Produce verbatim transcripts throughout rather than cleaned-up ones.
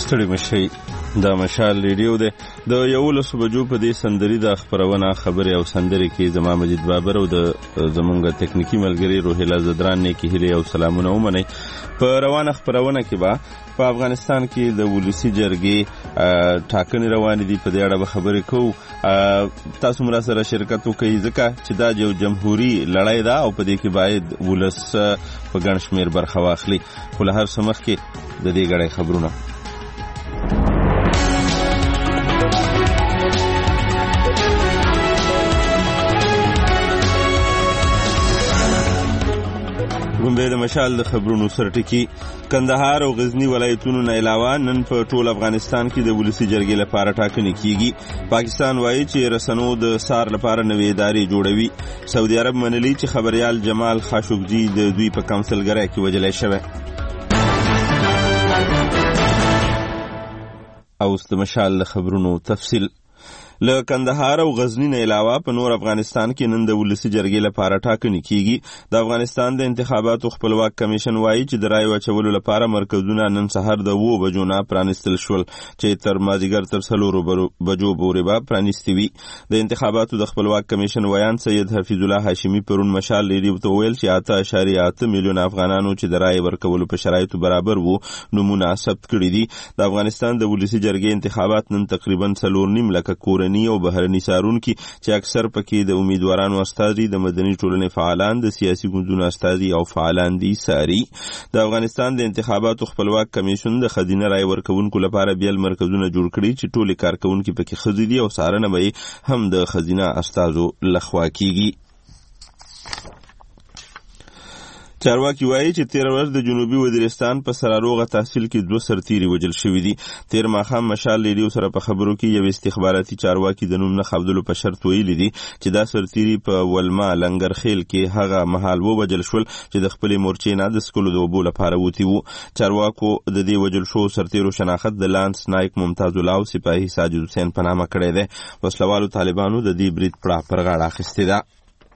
ستړي مشي دا مشال ریډیو ده د یولسو بجو په دې سندري د خبرونه خبري او سندري کې زما مجید بابر او د زمونږ تکنیکی ملګری روهیلا زدران نه کې هلي او سلامونه ومني. په روانه خبرونه کې با په افغانستان کې د ولسی جرګې ټاکنې روان دي، په دې اړه به خبرې کوو. تاسو مرا سره شرکت وکړئ ځکه چې دا یو جمهوریت لړۍ ده او په دې کې باید ولس په ګڼ شمېر برخه واخلي. خو له هر څه مخکې د دې غړې خبرونه ګومبه د مشال د خبرونو سرټکی. کندهار او غزنی ولایتونو نه علاوه نن په ټول افغانستان کې د ولسی جرګې لپاره ټاکنې کیږي. پاکستان وایي چې رسنو د سار لپاره نوې ادارې جوړوي. سعودي عرب منلي چې خبريال جمال خاشقجي د دوی په کونسلګرۍ کې وژل شوی. او د مشال د خبرونو تفصیل. له کندهار او غزنی نه علاوه په نور افغانستان کې نن د ولسی جرګې لپاره ټاکنې کیږي. د افغانستان د انتخاباتو خپلواک کمیشن وایي چې د رای اچولو لپاره مرکزونه نن سهار د اوو بجو نه پرانیستل شول چې تر مازدیګر تر څلورو بجو پورې به پرانیستي وي. د انتخاباتو د خپلواک کمیشن ویان سید حفیظ الله هاشمي پرون مشال ریډیو ته ویل چې اته اعشاریه اته میلیون افغانانو چې د رای ورکولو په شرایطو برابر وو نمونه ثبت کړي دي. د افغانستان د ولسی جرګې انتخابات نن تقریبا څلور نیم لکه کور او بهرني سارونکي چې اکثر پکې د امیدوارانو استازي، د مدني ټولنې فعالان، د سیاسي ګوندونو استازي او فعالان دي ساري. د افغانستان د انتخاباتو خپلواک کمیشن د خزینه رای ورکونکو لپاره بیل مرکزونه جوړ کړي چې ټولي کارکونکي پکې خزي دي او سارنه به هم د خزینه استازو لخوا کیږي. چارواکي وایي چې تیر ورځ د جنوبي وزیرستان په سراروغه تحصیل کې دوه سرتیري وژل شوي دي. تیر ماښام مشال ریډیو سره په خبرو کې یو استخباراتي چارواکي د نوم نه خبرولو په شرط ویلي دي چې دا سرتیري په ولما لنګرخیل کې هغه مهال ووژل شول چې د خپلې مورچې نه د څښلو د اوبو لپاره وتي وو. چارواکو د دې وژل شوو سرتیرو شناخت د لانس نایک ممتاز الله او سپاهي ساجد حسین په نامه کړی دی. وسلوالو طالبانو د دې برید پړه پر غاړه اخیستې ده.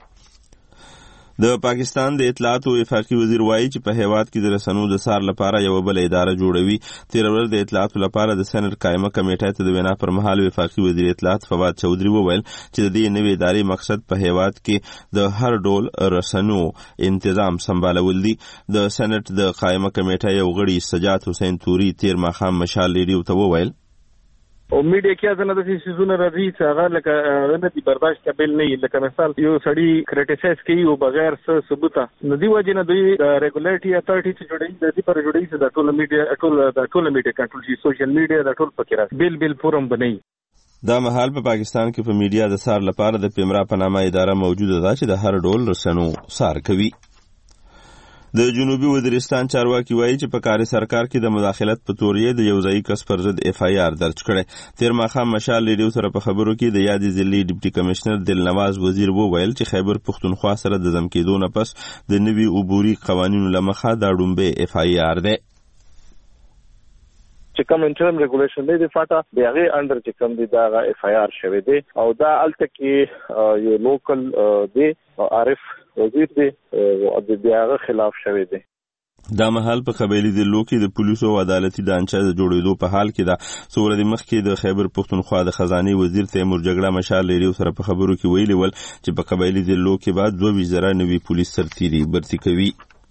د پاکستان د اطلاعات او وفاقي وزیر وایي چې په هیواد کې د رسنو د سار لپاره یو بل اداره جوړوي. تیر ورځ د اطلاعات لپاره د سېنات قائمه کمیټې ته د وینا پر مهال وفاقي وزیر اطلاعات فواد چودري وویل چې د دې نوې ادارې مقصد په هیواد کې د هر ډول رسنو تنظیم سمبالول دي. د سېنات د قائمه کمیټې یو غړي سجاد حسین توري تیر ماښام مشال ریډیو ته وویل او میډیا کې ځنه د سيزونه راځي چې هغه لکه نه دي برداشت قابل نه لکه مثال یو سړی کریټیسایز کوي او بغیر څه ثبوت نه دی وجه نه دوی ریګولیټری اتھارټی چې جوړي د دې پر جوړي چې د ټول میډیا ټول د ټول میډیا کنټرول شي، سوشل میډیا د ټول پکې راځي بیل بیل فورم بنئ. دا مهال په پاکستان کې په میډیا د سار لپاره د پیمرا په نامه اداره موجوده ده چې د هر ډول رسنو سار کوي. د جنوبي وزیرستان چارواکي وایي چې په کاري سرکار کې د مداخلت په تورې د یو ځای کس پر ضد اف آی آر درج کړي. تیر ماښام مشال ریډیو سره په خبرو کې د یادې ضلعي ډیپټي کمشنر دلنواز وزیر وویل چې خیبر پښتونخوا سره د ضم کېدو نه پس د نوي عبوري قوانینو له مخه دا ډومبه اف آی آر دی. چې کوم انټرنل ریګولیشن دی د فاټا د هغه انډر چې کوم دی دا اف آی آر شوی دی او دا الته کې یو لوکل دی عارف وزیر دی او د هغه خلاف شوی دی. دا مهال په قبایلی ضلعو کې د پولیسو او عدالتي ډانچه د جوړېدو په حال کې ده. څو ورځې مخکې د خیبر پښتونخوا د خزانې وزیر تیمور جګړه مشال ریډیو سره په خبرو کې ویلي ول چې په قبایلی ضلعو کې بعد دوه وزرا نوي پولیس سرتیري برتي کوي.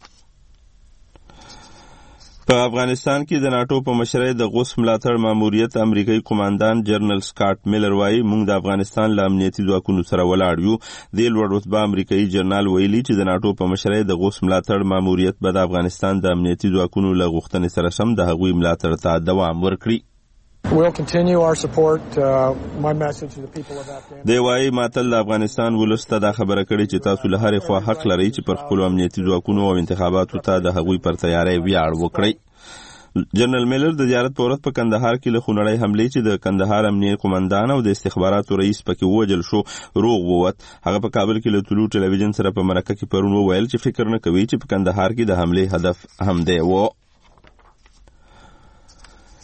په افغانستان کې د ناټو په مشرۍ د غوث ملاتړ ماموریت امریکایي قوماندان جنرال سکاټ میلر وایي موږ د افغانستان له امنیتي ځواکونو سره ولاړ یو. د لوړ رتبه امریکایي جنرال ویلي چې د ناټو په مشرۍ د غوث ملاتړ ماموریت به د افغانستان د امنیتي ځواکونو له غوښتنې سره سم د هغوی ملاتړ ته دوام ورکړي. We'll continue our support. Uh, my message to the people of Afghanistan. دی وايي ماتل د افغانستان ولسته دا خبره کړي چې تاسو له هرې خوا حق لرئ چې پر خپل امنیتي ځواکونو او انتخاباتو ته د هغوی پر تیاری ویاړ وکړئ. جنرال میلر د زیارت په ورځ په کندهار کې له خونړۍ حملې چې د کندهار امنیه قومندان او د استخباراتو رئیس پکې ووژل شو روغ ووت. هغه په کابل کې له طلوع ټلویزیون سره په مرکه کې پرون وویل چې فکر نه کوي چې په کندهار کې د حملې هدف هم دی و.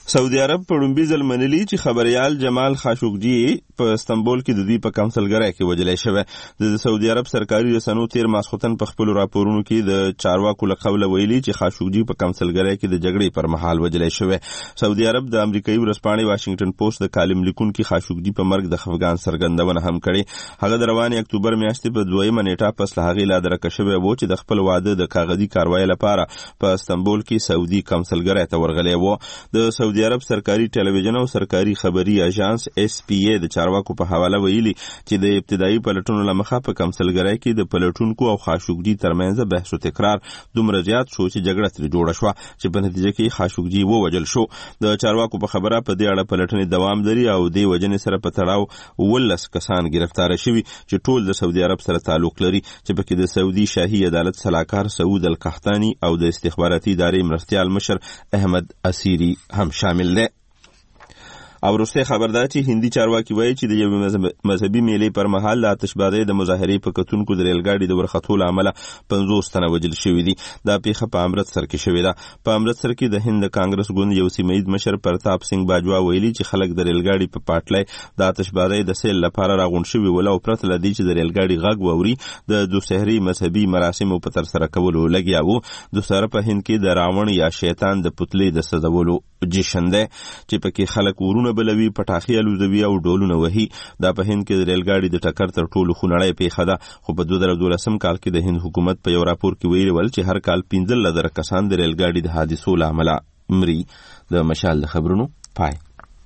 سعودي عرب په لومبي ځل منلي چې خبريال جمال خاشقجي په استنبول کې د دوی په کونسلګرۍ کې وژل شوی. د سعودي عرب سرکاري رسنیو تیر ماسختن په خپل راپورونو کې د چارواکو له قوله ویلي چې خاشقجي په کونسلګرۍ کې د جګړې پر مهال وژل شوی. سعودي عرب د امریکایي ورځپاڼې واشنگټن پوسټ د کالم لیکونکي خاشقجي په مرګ د خفګان څرګندونه هم کړې. هغه د روانې اکتوبر میاشتې په دویمه نیټه پس له هغې لا درکه شوی و چې د خپل واده د کاغذي کاروایۍ لپاره په استنبول کې سعودي کونسلګرۍ ته ورغلی و. د سعودي عرب سرکاري ټلویزیون او سرکاري خبري اژانس اس پی ای د چارواکو په حواله ویلي چې د ابتدایي پلټونو لمخه په کونسلګرۍ کې د پلټونکو او خاشقجي ترمنځ بحث او تکرار دومره زیات شو چې جګړه ترې جوړه شوه چې په نتیجه کې خاشقجي ووژل شو. د چارواکو په خبره په دې اړه پلټنې دوام لري او د وژنې سره په تړاو ولس کسان گرفتار شوي چې ټول د سعودي عرب سره تعلق لري چې پکې د سعودي شاهي عدالت سلاکار سعود القحطاني او د استخباراتي ادارې مرستیال مشر احمد اسیری هم شامل دي. او وروسته خبردار چې هندي چارواکي وایي چې د یو مذهبي میلې پر مهال د آتشبازۍ د مظاهرې په کتونکو د ریلګاډي د ورختو له امله پنځوس تنه وژل شوي دي. دا پیښه په امرتسر کې شوې ده. په امرتسر کې د هند کانګرس ګوند یو سیمه ییز مشر پرتاپ سنگ باجوا ویلي چې خلک د ریلګاډي په پاټلۍ د آتشبازۍ د سیل لپاره راغونډ شوي ول او پرته له دې چې د ریلګاډي غږ واوري د دوسهري مذهبي مراسمو په ترسره کولو لګیا وو. دوسهره په هند کې د راوڼ یا شیطان د پتلې د سوځولو جشن دی چې پکې خلک ورونه بلوي، پټاخي الوزوي او ډولونه وهي. دا په هند کې د ریلګاډي د ټکر تر ټولو خونړۍ پیښه ده. خو په دوه زره دولسم کال کې د هند حکومت په یو راپور کې ویلي ول چې هر کال پنځلس زره کسان د ریلګاډي د حادثو له امله مري. د مشال د خبرونو پای.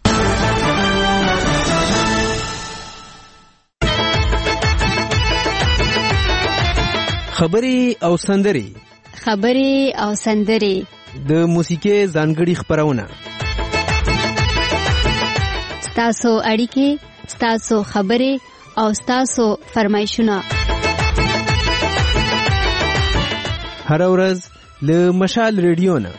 خبرې او سندرې خبرې او سندرې د موسیقي ځانګړي خبرونه، ستاسو اړیکې، ستاسو خبرې او ستاسو فرمایشونه هر ورځ له مشال ریډیو نه.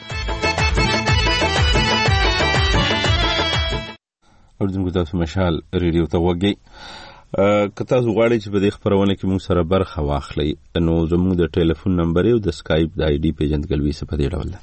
اردوونکو تاسو مشال ریډیو ته وګورئ. که تاسو غواړئ چې په دې خبرونه کې موږ سره برخه واخلئ نو زموږ د ټلیفون نمبر او د سکایپ د آی ډي پیژندګلوي څه په دې ډول ده.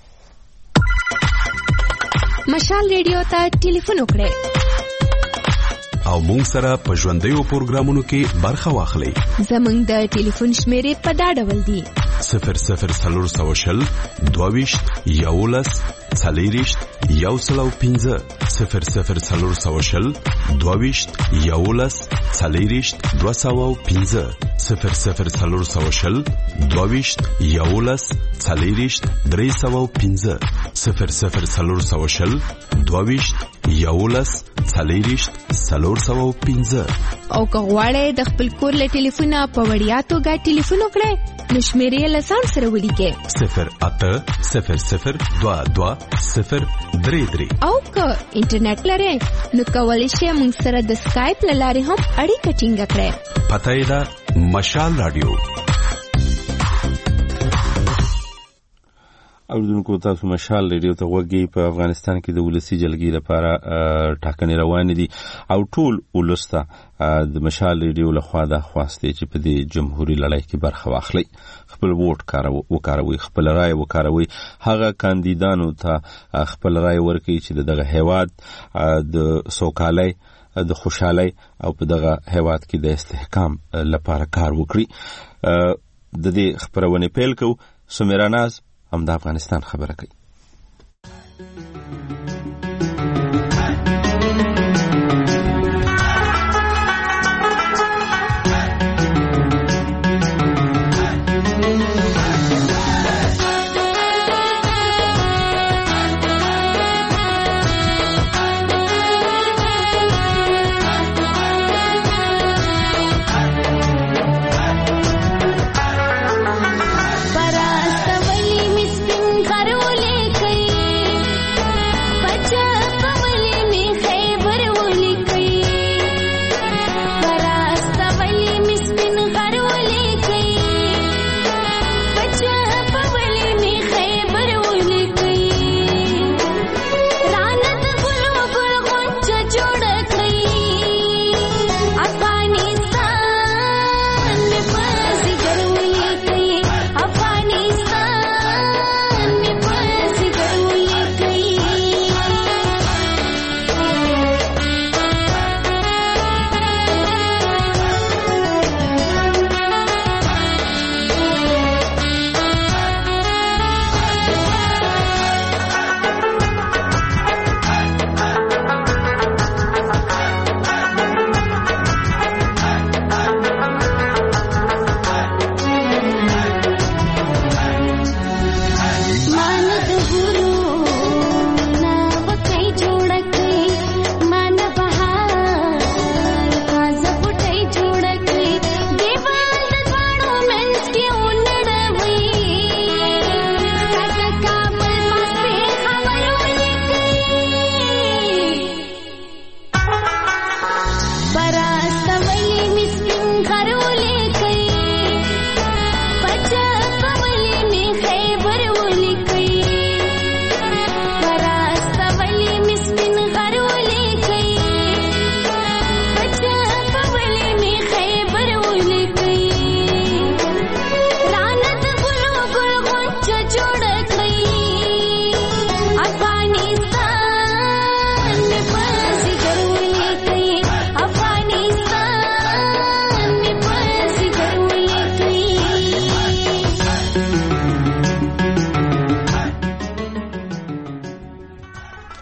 مشال ریډیو ته ټلیفون وکړئ او موږ سره په ژوندیو پروګرامونو کې برخه واخلئ. زموږ د ټلیفون شمیرې په دا ډول دي: صفر صفر څلور سوه شل دوه ویشت یولس څلېرویشت یو سل او پنځه صفر صفر څلور سوه شل دوه ویشت یولس څلېرویشت دوه سوه او پنځه صفر صفر څلور سوه شل دوه ویشت یولس څلېرویشت درې سوه او پنځه صفر صفر څلور سوه شل دوه ویشت یولس څلېرویشت څلور سوه او پنځه. او که غواړئ د خپل کور له ټلیفونه په وړیا توګه ټلیفون وکړئ نو شمیرې له ځان سره ولیکئ: صفر اته صفر صفر دوه دوه صفر درې درې. او که انټرنیټ لرئ نو کولی شئ موږ سره د سکایپ له لارې هم اړیکه ټینګه کړئ. پته یې ده مشال راډیو. اردوونکو تاسو مشال ریډیو ته وګورئ. په افغانستان کې د ولسی جلګې لپاره ټاکنې روانې دي او ټول ولس ته د مشال ریډیو لخوا دا خواست دی چې په دې جمهوریت لړۍ کې برخه واخلئ، خپل ووټ وکاروئ، خپل رای وکاروئ، هغه کاندیدانو ته خپل رای ورکړئ چې دغه هیواد د سوکالۍ، د خوشحالۍ او په دغه هیواد کې د استحکام لپاره کار وکړي. د دې خبرونه پیل کوو. سمیرا ناز هم د افغانستان خبره کوي. Para hasta Valley, mis pin carole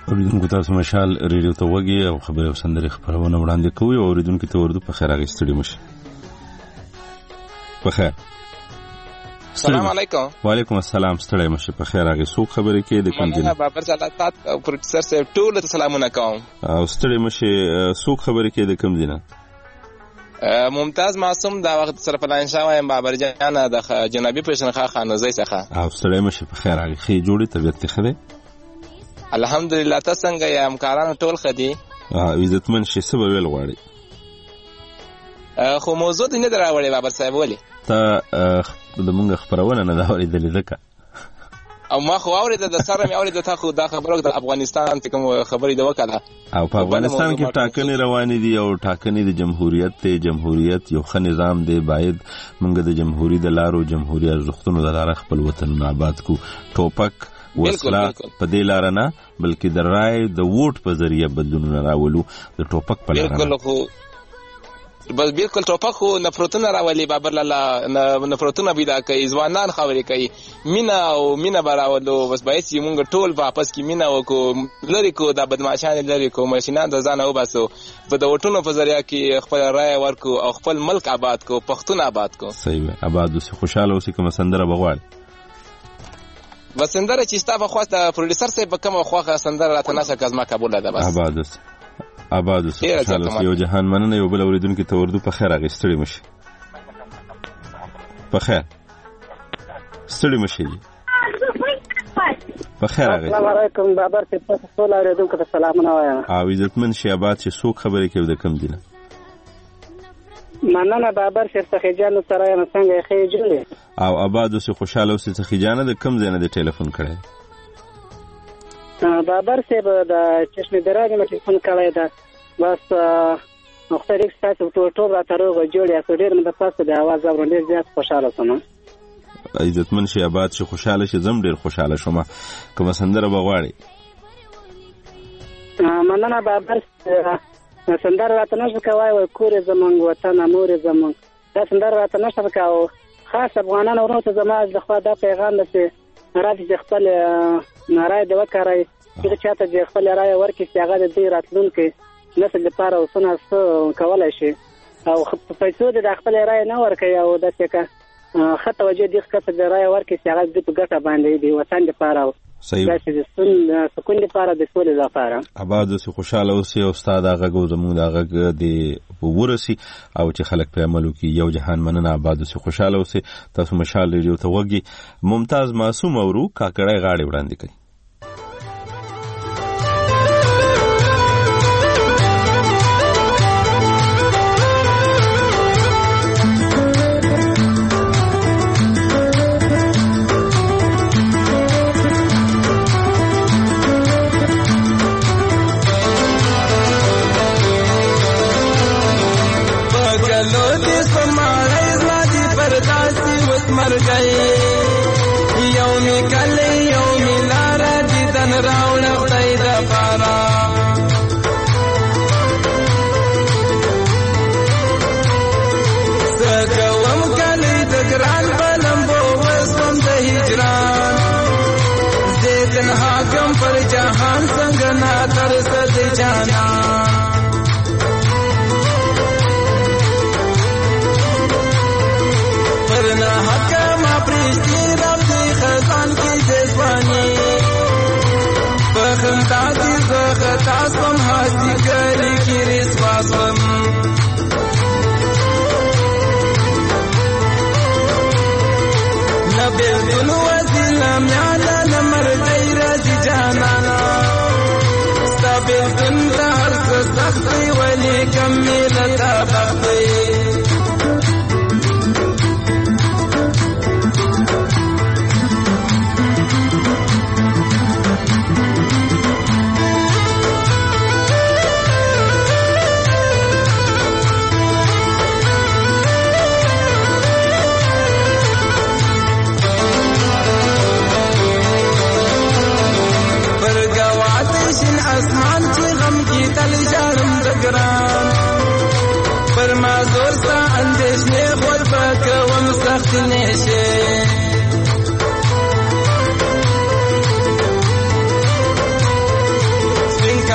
اوریدونکو تاسو مشال ریډیو ته وګورئ او خبري او سندري خبرونه وړاندې کوي او اوریدونکو ته ورته په خیر راغستړي مشه. په خیر. السلام علیکم. وعلیکم السلام. ستړی مشه. په خیر راغی. سو خبرې کې د کوم دي؟ مننه بابر جلال تاسو او پروفیسور صاحب ټول ته سلامونه کوم. او ستړی مشه. سو خبرې کې د کوم دي نه؟ ممتاز معصوم دا وخت سره پلان شاوم بابر جان د جنابي پښنخه خانوزي څخه. او ستړی مشه. په خیر راغی. خې جوړي طبيعت ته خده. الحمدلله. تاسو څنګه یې همکارانو ټول خدي؟ اه عزتمن شي سبب ویل غواړي. خو موضوع دې نه دراوړې بابر صاحب ولې؟ ته د مونږ خبرونه نه دا اورېدلې ده او ما خو اورېده د سره مې اورېده تا خو دا خبره د افغانستان ته کوم خبرې د وکړه او په افغانستان کې ټاکنې روانې دي او ټاکنې د جمهوریت ته جمهوریت یو ښه نظام دی. باید مونږ د جمهوریت د لارو جمهوریت ارزښتونو د لارې خپل وطن آباد کو. ټوپک وسله په دې لار نه بلکې د رای د ووټ په ذریعہ بدلون راولو. د ټوپک په لار بالکل خو بس بالکل ټوپک خو نفرتونه راولي بابر لاله نفرتونه پیدا کوي. ځوانان خبرې کوي مینا او مینا براولو. بس باید چې مونږ ټول واپس کې مینا وکړو لری کو دا بدمعشان لری کو ماشینان د ځان او باسو په د وټونو په ذریعہ کې خپل رای ورکو او خپل ملک آباد کو پښتون آباد کو. صحیح آباد اوسې خوشاله اوسې کوم سندره بغوال بس سندره چې ستاسو خو د پروډوسر صاحب کوم خوخه سندره راته نشه کزما قبول ده. بس آباد اوسې آباد اوسې خوشاله اوسې. یو جهان مننه. یو بل اوریدونکو ته وردو په خیر راغستړي مشه. په خیر ستړي مشه. په خیر راغی. السلام علیکم بابر صاحب. ټول اوریدونکو ته سلامونه وایم. او عزتمن شي آباد چې څوک خبرې کوي د کم دي نه؟ مننه بابر صاحب. څخه جان سره یم څنګه ښه جوړه او آباد اوسې خوشاله اوسې. څخه جان د کم ځای نه د ټلیفون کړی؟ بابر صاحب د چشمه دراجه مې ټلیفون کړی دا. بس مختلف تاسو ټول ټول راته روغ جوړ یا ډېر مې د پاسه د आवाज اورېدل زیات خوشاله شوم. عزتمن شي آباد شي خوشاله شي. زم ډېر خوشاله شوم. کوم سندره بغواړي؟ مننه بابر. سندره راته نشو کوي او کور زمونږ وطن امور زمونږ. دا سندره راته نشو کوي. خاص افغانانو ورو ته زما د خوا دا پیغام ده راځي چې خپل نارای د وکړای چې چاته چې خپل رای ورکړي چې هغه د دې راتلونکي نسل لپاره وسونه کولای شي او په پیسو د خپل رای نه ورکړي او د څه خطه وجه دي ښکته د رای ورکړي چې هغه د په ګټه باندې دی وطن لپاره. صحیح. د سکون لپاره د سولې لپاره. آباد اوسې خوشاله اوسې او استاد هغه غو زموږ هغه د ورسي او چې خلک په عملو کې یو جهان مننه. آباد اوسې خوشاله اوسې. تاسو مشال ریډیو ته وګورئ. ممتاز معصوم اورو کاکړای غاړي وړاندې کوي.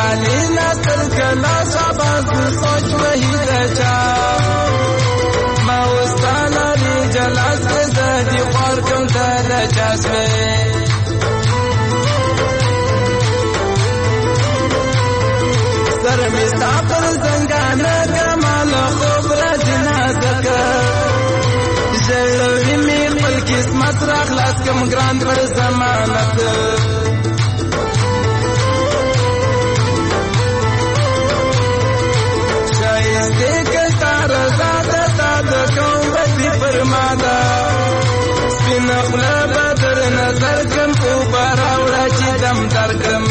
کالی نستر کلا شاباز سوچ وہی دچا ما وستانا ری جلاس زدی خور کم تر چاسمه سر مستا پر زنگان کمال خوب رجنا دکا جلوی می خپل قسمت را خلاص کم ګران پر ضمانت شایسته کتا رضا دتا د کوم بدی فرمادا سپین خپل بدر نظر کم او براوړه چې دم درکم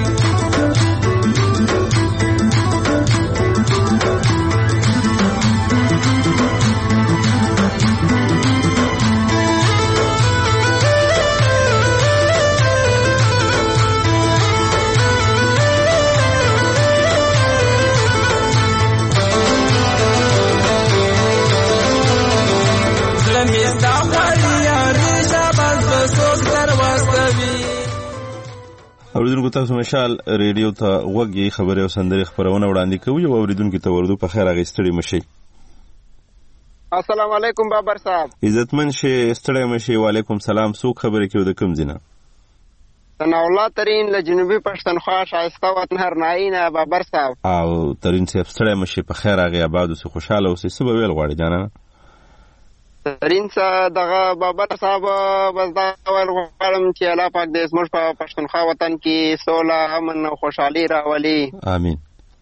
اوریدونکو تاسو مشال ریډیو ته وګي خبري او سندري خبرونه وړاندې کوي او اوریدونکو ته ورودو په خیر اغستړي مشي. السلام علیکم بابر صاحب. عزتمن شي ستړي مشي. وعلیکم سلام. څوک خبرې کوي د کوم ځینه؟ ثنا الله ترين له جنوبي پښتونخوا شایسته وطن هرناینه بابر صاحب. او ترين صاحب ستړي مشي په خیر اغي آباد او خوشاله اوسې. څه به ویل غواړي جانا؟ ترين څه دغه بابر صاحب بس دا ول غواړم چې الله پاک دې زموږ په پښتونخوا وطن کې سوله امن او خوشحالي راولي. امين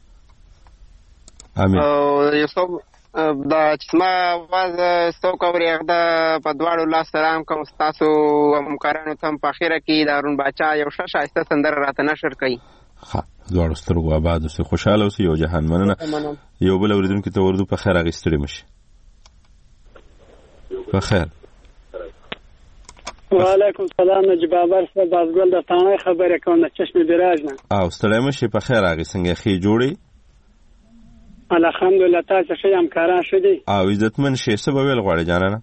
امين. او یو څو دا چې ما واز څو کوي هغه په دواړو لاس سلام کوم تاسو همکارانو ته په اخیره کې دارون بچا یو شایسته سندر راته نشر کړي. ها دواړو سترګو آباد اوسې خوشاله اوسې یو جهان مننه. یو بل اوریدونکو ته ورودو په خیر اغستړي مشي. بخیر. وعلیکم سلام نجیب بابر صاحب. بازګل د تانه خبره کوم د چشم دراج نه. او ستړی مشي په خیر اغه څنګه خې جوړي؟ الحمدلله تاسو ښه همکاران شدي. او عزتمن شي څه به ویل غواړي جانانه؟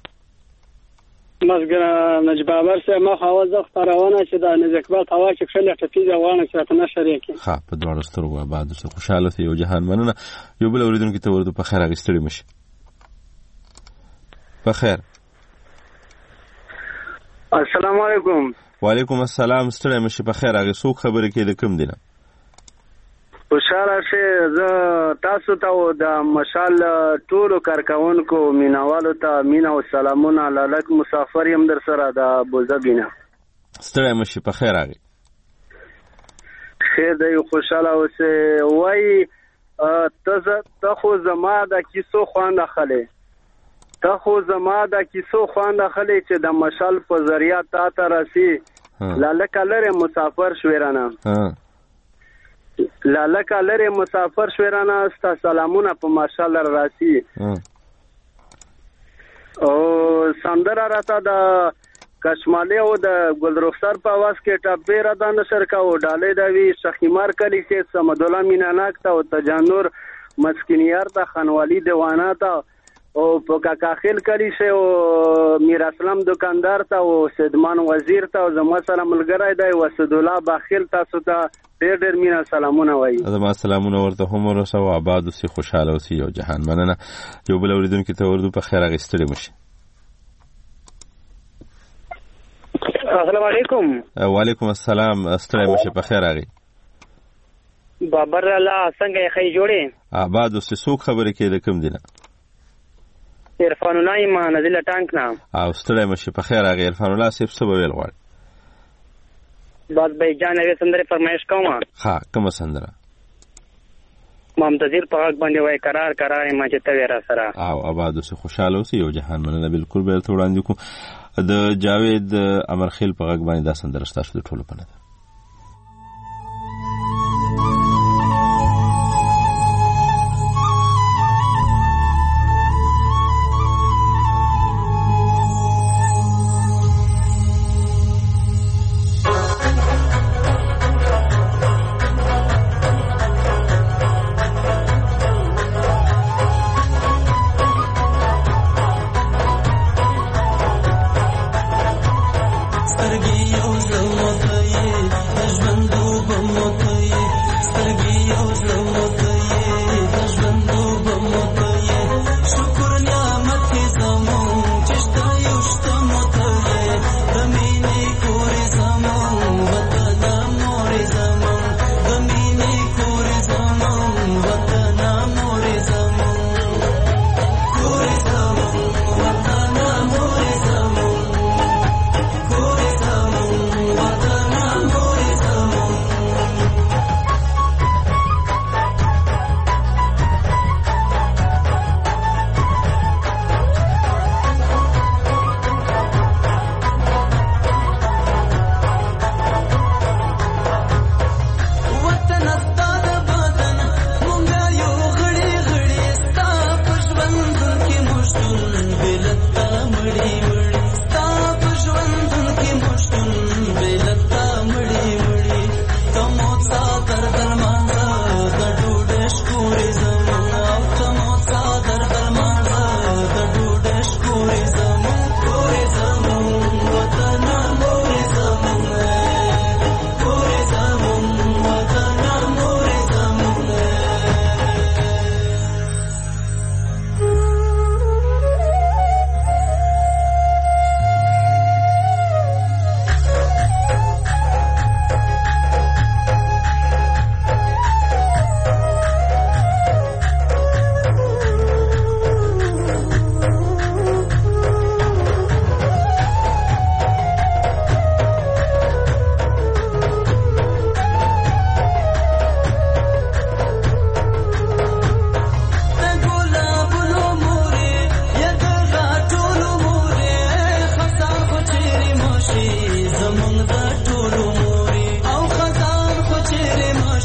مزګر نجیب بابر صاحب ما خو وځه خبرونه چې د نزکبات هوا چې خلک ټپي ځوانه چې تاسو نشری کې. ها په دواړو سترګو آباد اوسه خوشاله سي یو جهان مننه. یو بل اوریدونکو ته ورته په خیر اغه ستړي مشي. بخیر. السلام علیکم. وعلیکم السلام. ستړی مشي په خیر اغه څوک خبرې کوي د کوم دینه؟ خوشاله شه زه تاسو ته د مشال ټولو کارکونکو مینوالو ته مینا او سلامونه لالک مسافر يم در سره د بوزبینه. ستړی مشي په خیر اغه. خیر دی خوشاله اوسه. وای ته ته خو زما د کیسو خوانده خله ته خو زما د کیسو خوانده خله چې د مشال په ذریعہ تا ته راسي لالک لره مسافر شویرانه. ها لالک لره مسافر شویرانه ستا سلامونه په مشال راسي. او سندره راته د کشماله او د ګلرخسار په आवाज کې ټاپې را د نشر کا او ډالې دا وی شخیمار کلی کې سمد الله میناناک ته او تجانور مسکینیار ته خنوالی دیوانه ته او په کاکاخیل کلی شه او میر اسلام دکاندار ته او سیدمان وزیر ته او زما سره ملګری دی وسد الله باخیل تاسو ته ډېر ډېر مینا سلامونه وایي. زما سلامونه ورته هم ورسو. آباد اوسې خوشاله اوسې یو جهان مننه. یو بل اوریدونکو ته ورته په خیر اغستړي مشي. السلام علیکم. وعلیکم السلام. ستړی مشي په خیر اغه. بابر الله څنګه خې جوړې؟ آباد اوسې څوک خبرې کوي د کوم دینه؟ عرفان الله ما نزل ټانک نام. او ستړی مشي په خیر اغه. عرفان الله صاحب څه ویل غواړي؟ بس به جانوي سندره فرمایش کوم. ها کوم سندره؟ ممتازیر په حق باندې وای قرار قرار ما چې ته ورا سره. او آباد اوسې خوشاله اوسې یو جهان مننه. بالکل به ته وړاندې کوم. د جاوید امرخیل په غږ باندې دا سندره ستاسو د ټولو په نظر. سترګې یو ځل وته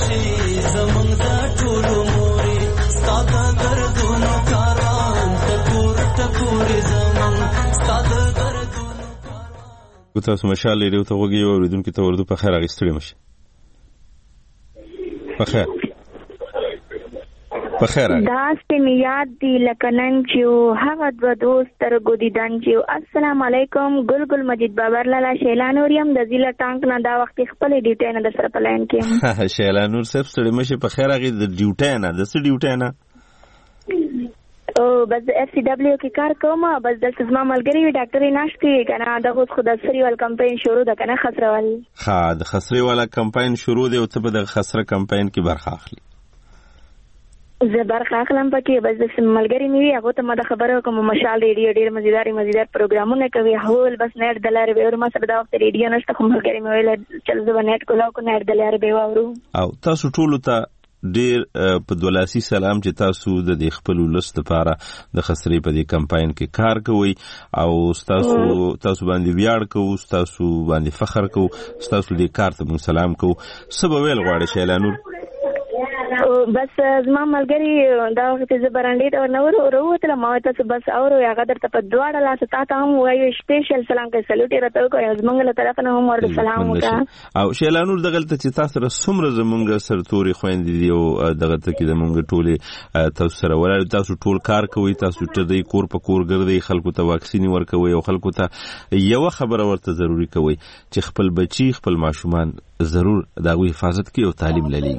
راشي زمونږ د ټولو مورې ستا د دردونو کاروان ټکور ټکورې زمونږ ستا د دردونو کاروان. تاسو مشال ریډیو ته غوږی اوریدونکو ته ورته په خیر اغستړي مشه. په خیر په خیر دا ستنی یاد دی لکه نن چې هغه دو دوست تر ګودیدان چې السلام علیکم ګل ګل مجید بابر لالا شیلانوریم د زیله ټانک نه دا وخت خپل ډیوټي نه د سره پلاین کې شیلانور صاحب ستړي مشه په خیر اغه د ډیوټي نه د څه ډیوټي نه او بس اف سی دبلیو کې کار کوم بس د زما ملګری ډاکټر ناشتي کنه دا اوس خو د سری ول کمپاین شروع ده کنه خسرول ها د خسري والا کمپاین شروع دی او ته په د خسره کمپاین کې برخه اخلي. زه برخه اخلم پکې بس د ملګری نیوي هغه ته ما د خبرو کوم مشال ریډیو ډیر مزیدار مزیدار پروګرامونه کوي هول بس نت دلاره به ور ما سره دا وخت ریډیو نشته خو ملګری مې ویل چل زه نت کولاو کو نت دلاره به وورو. او تاسو ټول ته ډیر په دولاسي سلام چې تاسو د خپل ولست لپاره د خسرې په دې کمپاین کې کار کوي او تاسو تاسو باندې ویاړ کوو تاسو باندې فخر کوو تاسو دې کار ته مون سلام کوو. سبا ویل غواړي شیلانور بس زما ملګری دا وخت زه برانډې ته ورنور وروته ما تاسو بس اور هغه درته په دواړه لاس ته ته هم وایو سپیشل سلام کوي سلوټ راته کوي زمونږ له طرف نه هم ورته سلام وکړه. او شیلانور دغه ته چې تاسو سره څومره زمونږ سرتوري خويندې دی او دغه ته کې زمونږ ټوله تاسو سره ولر تاسو ټول کار کوي تاسو ته د کور په کور ګرځي خلکو ته واکسین ورکوي او خلکو ته یو خبره ورته ضروری کوي چې خپل بچي خپل ماشومان ضرور دغه حفاظت کوي او تعلیم لري.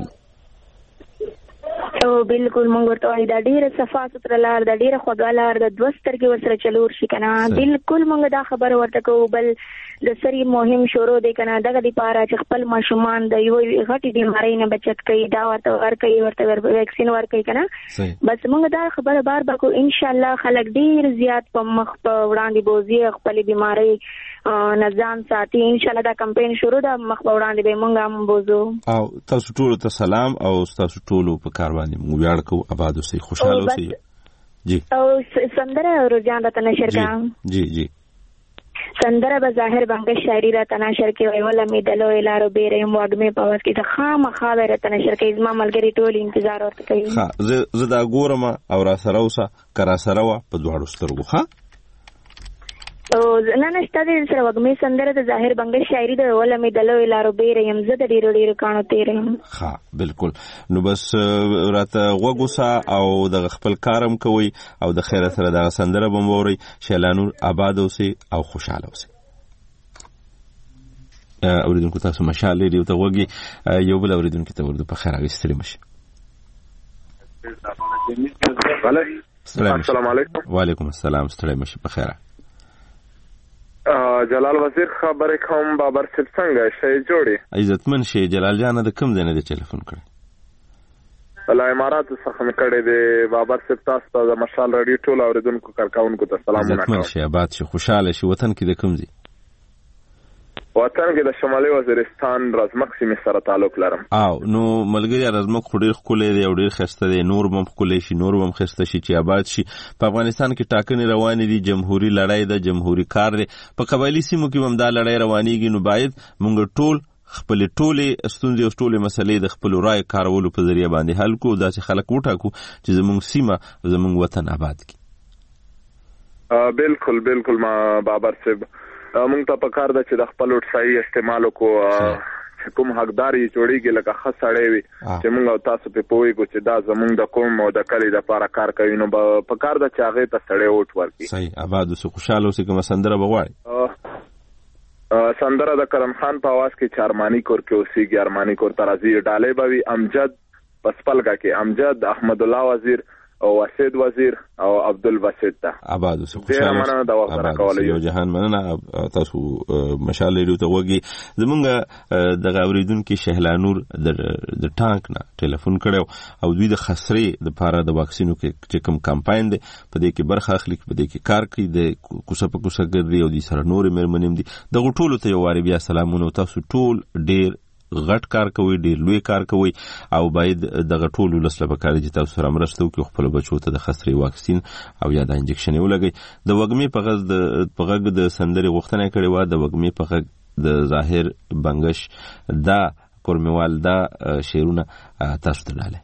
او بالکل مونږ ورته وایو دا ډیره صفا ستره لار دا ډیره خوږه لار د دوسترګي ورسره چلور شي کنه بالکل مونږ دا خبره ورته کوو بل د سری مهم شروع دی کنه دغه دی پاره چې خپل ماشومان د یو غټي بیماری نه بچت کوي دا ورته ورکوي ورته ویکسین ورکوي کنه بس مونږ دا خبره بار بار کو ان شاء الله خلک ډیر زیات په مخ په وړاندې بوزي خپل بیماری نظام ساتي ان شاء الله دا کمپاین شروع ده مخ په وړاندې به مونږ هم بوزو. او تاسو ټول ته سلام او تاسو ټول په کار باندې مو ویاړ کو آباد اوسئ خوشاله اوسئ. جی او سندره رجان راته نشر کا جی جی سندره به ظاهر بنګ شاعری راته نشر کې ویول می دلو الارو بیرم واګمه پاوس کې د خامخا راته نشر کې زما ملګری ټول انتظار ورته کوي. ها زه دا ګورم او را سره اوسه کرا سره وا په دواړو سترګو. ها او نه نشته د سره وګمې سندره د ظاهر بنګ شاعری د ولا می دلو الارو بیرم زه د ډیرو ډیرو کانو تیرم. ها بالکل نو بس راته وګوسا او د خپل کارم کوي او د خیر سره د سندره بموري شیلانور آباد اوسئ او خوشاله اوسئ. اوریدونکو تاسو مشال لري ته وګي یو بل اوریدونکو ته ورته په خیر اغستري مشه. السلام علیکم. وعلیکم السلام ستړي مشه په خیر. جلال وزیر خبرې کوم بابر صاحب څنګه شي جوړي عزتمن شي جلال جان د کوم ځای نه ټلیفون کړی الله امارات څخه مې کړی دی بابر صاحب تاسو ته د مشال رادیو ټول اوریدونکو کارکونکو ته سلامونه کوم. عزتمن شي آباد شي خوشاله شي. وطن کې د کوم ځای وطن کې د شمالي وزیرستان رزمک سیمې سره تعلق لرم. او نو ملګری رزمک خو ډیر ښکلی دی او ډیر ښایسته دی نور هم ښکلی شي نور هم ښایسته شي چې آباد شي. په افغانستان کې ټاکنې روانې دي جمهوري لړۍ ده جمهوري کار دی په قبایلي سیمو کې هم دا لړۍ روانېږي نو باید موږ ټول خپل ټولې ستونزې او ټولې مسلې د خپل رای کارولو په ذریعہ باندې حل کو داسې خلک وټاکو چې زموږ سیمه زموږ وطن آباد کړي. بالکل بالکل ما بابر صاحب مونږ ته پکار ده چې د خپل وټ صحیح استعمال کو چې کوم حقدار یې جوړیږي لکه خسړې وي چې مونږ او تاسو په پوهیږو چې دا زمونږ د قوم او د کلی د لپاره کار کوي نو پکار ده چې هغه ته سړې وټ ورکړي. صحیح آباد اوسه خوشاله اوسه کوم سندره بغواړي. سندره د کرم خان په आवाज کې چارمانی کور کې اوسېږي ارمانی کور ترازی ډالې بوي امجد پسپلګه کې امجد احمد الله وزیر او وسید وزیر او عبدالباسط ته آباد اوسه خوشاله اوسه د وخت راکول یو جهان مننه تاسو مشال لري ته وګي زمونږ د غوریدونکو شهلانور د ټانک نه ټلیفون کړو او دوی د خسرې د پاره د واکسینو کې چې کوم کمپاین دی په دې کې برخه اخلي په دې کې کار کوي د کوڅه په کوڅه ګرځي او د سره نور مېرمنیم دي د غټولو ته یو واری بیا سلامونه تاسو ټول ډیر غټ کار کوي ډیر لوی کار کوي او باید د غټولو لسله بکاري چې تاسو سره مرسته وکړو خپل بچو ته د خسرې واکسین او یا د انجکشن ولګي. د وګمې په غږ د په غږ د سندري غوښتنه کړې و د وګمې په غږ د ظاهر بنگش دا کورمیوال دا شعرونه تاسو ته ډاله.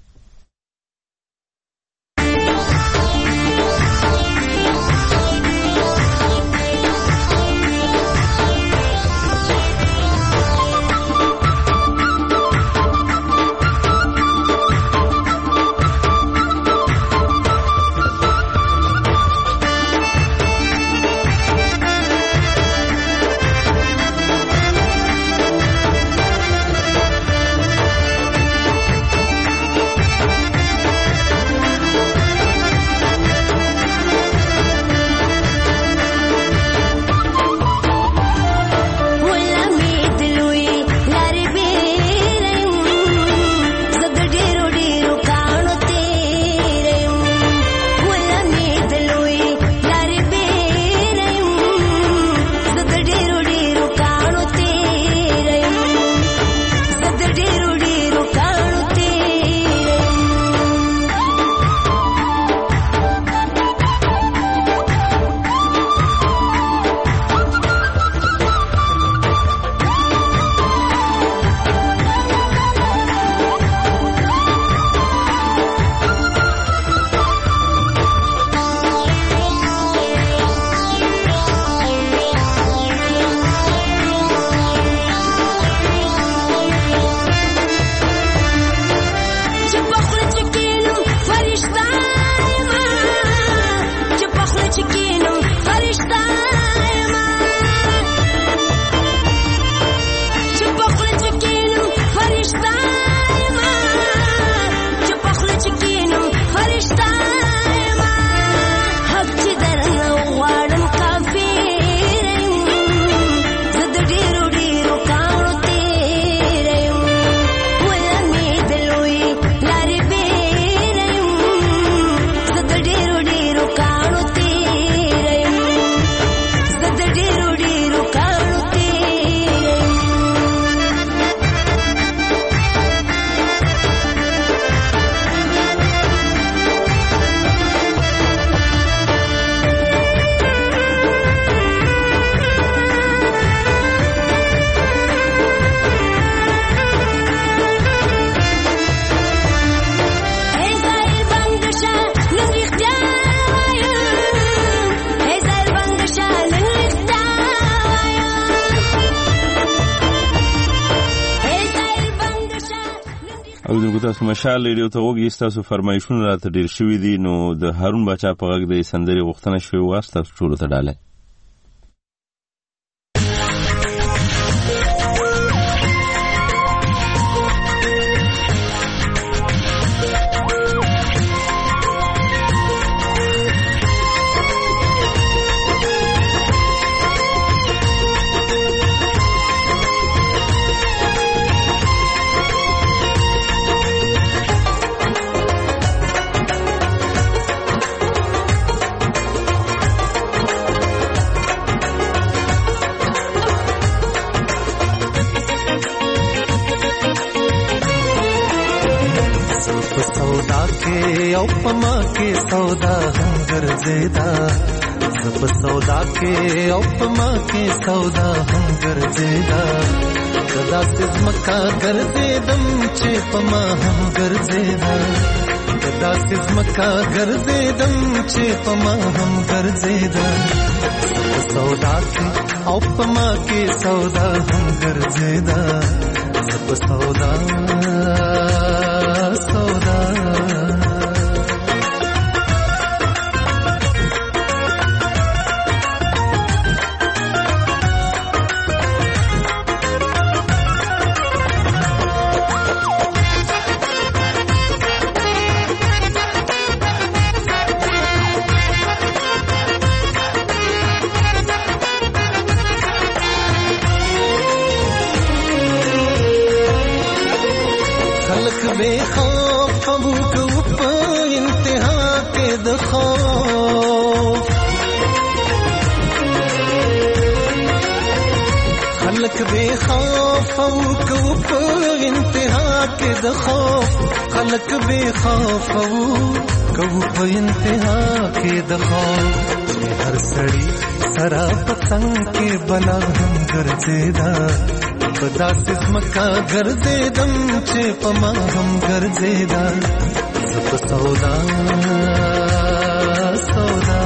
تاسو مشال ریډیو ته وګورئ، تاسو فرمایشونه راته ډیر شوي دي، نو د هارون باچا په غږ د سندرې غوښتنه شوې وه، تاسو ټولو ته ډاله. زب سودا کے اوپما کے سودا ہم گرزیدا صدا سزمکا گرزیدم چپما ہم گرزیدا صدا سزمکا گرزیدم چپما ہم گرزیدا زب سودا کے اوپما کے سودا ہم گرزیدا زب سودا سودا خلق بے خوف او کو په انتہا کے د خوف خلق بے خوف او کو په انتہا کے د خوف ہر سڑی سرا پتنگ کے بلا ہم گرزیدا په داسې ځمکه ګرځېدم چې په ما هم ګرځېدا زه په سودا سودا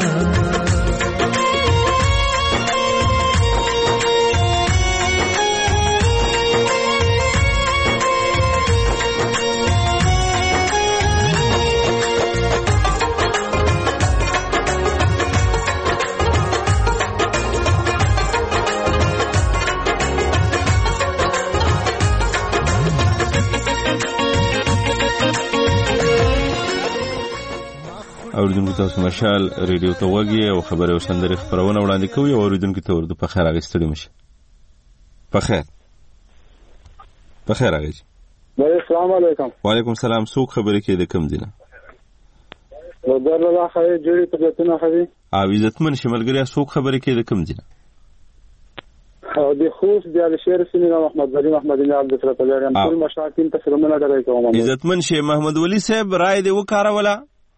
اوریدونکو تاسو مشال ریډیو ته وګورئ او خبره او سندره خبرونه وړاندې کوي او اوریدونکو ته ورته په خیر اغستړي مشه په خیر په خیر اغږي السلام علیکم وعلیکم السلام څوک خبرې کوي د کوم دینه ودر الله خیر جوړی ته دتونه خبري او عزتمن شملګری څوک خبرې کوي د کوم دینه او د خوست د شهر سینه محمد ولی محمد بن عبد الله تعالی ټول مشاکین ته سلامونه درای کوم عزتمن شه محمد ولی صاحب رائے دی وکاروله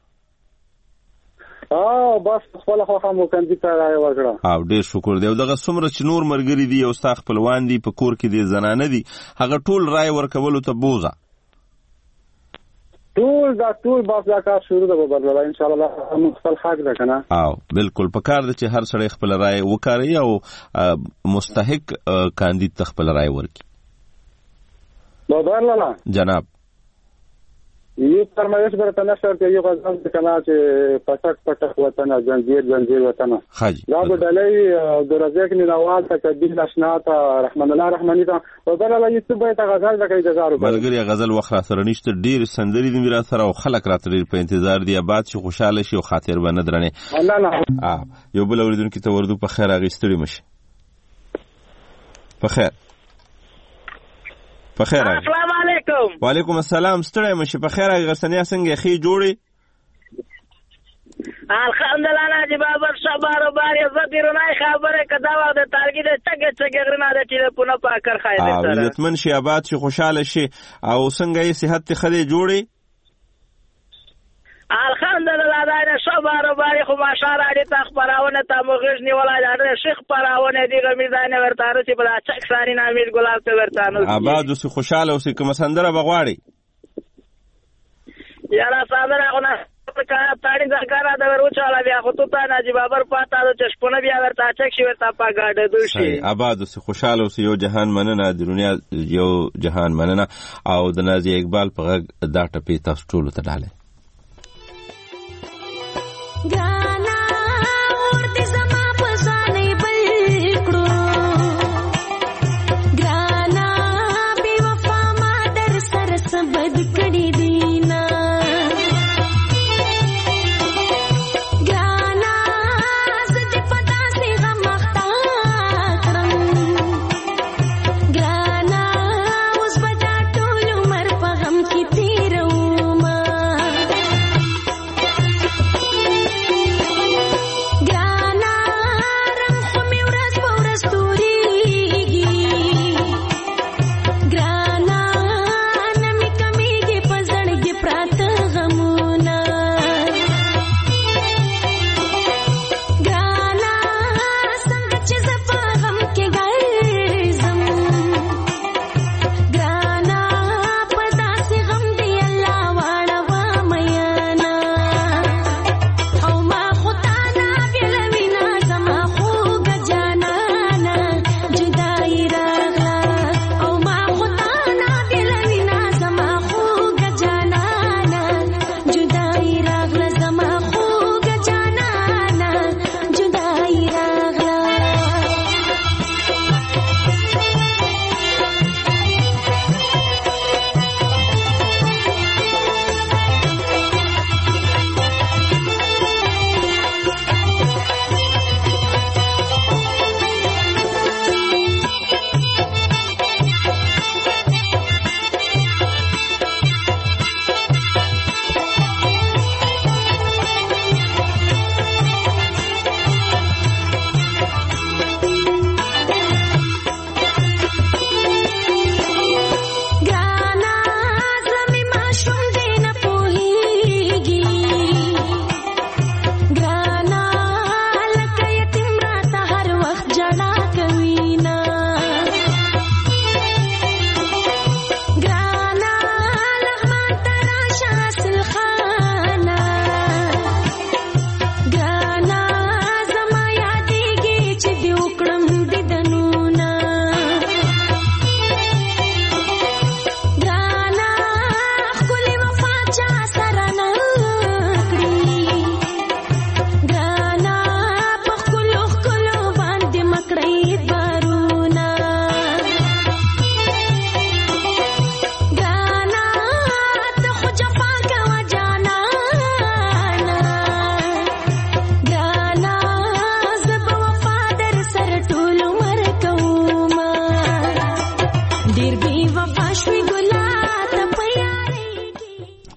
او بس خپل خو هم کاندي ته راي ورکړه او ډیر شکر دی او دغه څومره چې نور مرګري دي او ستا خپلوان دي په کور کې دي زنانه دي هغه ټول راي ورکولو ته بوزا ټول دا ټول بس دا کار شروع ده بدل ان شاء الله مختل حق ده کنه او بالکل په کار ده چې هر سړی خپل راي وکړي او مستحق کاندید خپل راي ورکړي بدل الله جناب یو فرمایش برته نشته چې یو غزل د کنا چې پټک پټک وطن زنجیر زنجیر وطن حاجی دا بدلې د رزق نه نواز ته کبیر نشنا ته رحمان الله رحمانی ته بدل الله یو څه به غزل د کوي د زارو بلګری غزل وخره سره نشته ډیر سندري د میرا سره او خلک راته ډیر په انتظار دي آباد شي خوشاله شي او خاطر باندې درنه الله نه اه یو بل اوریدونکو ته وردو په خیر اغستړي مشه په خیر په خیر السلام علیکم وعلیکم السلام ستړی مشه په خیر غسنیا څنګه خې جوړي الحمدلله ناجی بابر صبر بار زبیر نه خبره کدا و د تارګي د چګ چګ غرنا د ټلیفون په کار خایل سره او عزتمن شي آباد شي خوشاله شي او څنګه یې صحت خدي جوړي الحمدلله دا نه صبر بار خو ماشاءالله دې تخبرونه ته مغز نیولای دا شیخ پراونه دي غمیدانه ورته چې بل چک ساري نامید ګلاب ته ورته نو آباد اوس خوشاله اوس کوم سندره بغواړي یاره سندره خو نه کا تاړي ځکه دا ورچاله بیا خو ته ناجی بابر پاته د چشپونه بیا ورته چک شي ورته په گاډه دوشي آباد اوس خوشاله اوس یو جهان مننه د دنیا یو جهان مننه او د نازي اقبال په دا ټپی تاسو ټول ته ډاله ګانا ورته زما په ځانې بل کړو ګانا بي وفا ما در سره سبد کړي دینا ګانا سچ پتا سي غم اختارم ګانا اوس بچا ټول عمر په غم کې تیرو ما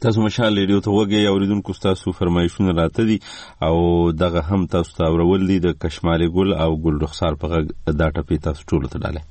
تاسو مشال ریډیو ته وګورئ، اوریدونکو تاسو فرمایشونه راته دي او دغه هم تاسو ته اورول دي د کشمالي ګل او ګل رخسار په غږ دا ټپې تاسو ټول ته ډالې.